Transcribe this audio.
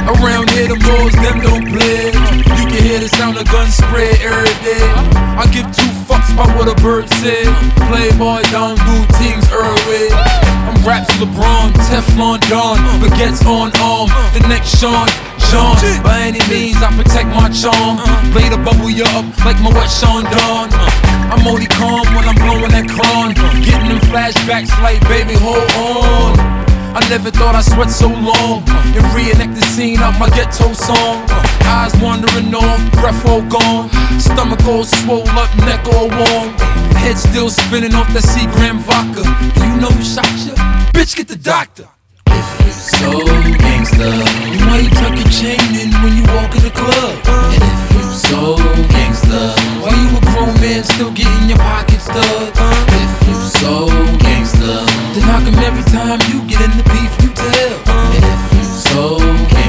Around here, the boys, them don't play. You can hear the sound of gun spray every day. I give 2 fucks about what a bird said. Playboy don't do things early. I'm raps LeBron, Teflon Don, baguettes on arm, the next Sean John. By any means, I protect my charm. Play the bubble you up like my wet Sean Don. I'm only calm when I'm blowing that cron. Getting them flashbacks like, baby, hold on. I never thought I'd sweat so long and reenact the scene of my ghetto song. Eyes wandering off, breath all gone. Stomach all swole up, neck all warm. Head still spinning off that Seagram vodka. You know who shot ya? Bitch, get the doctor. If you're so gangsta,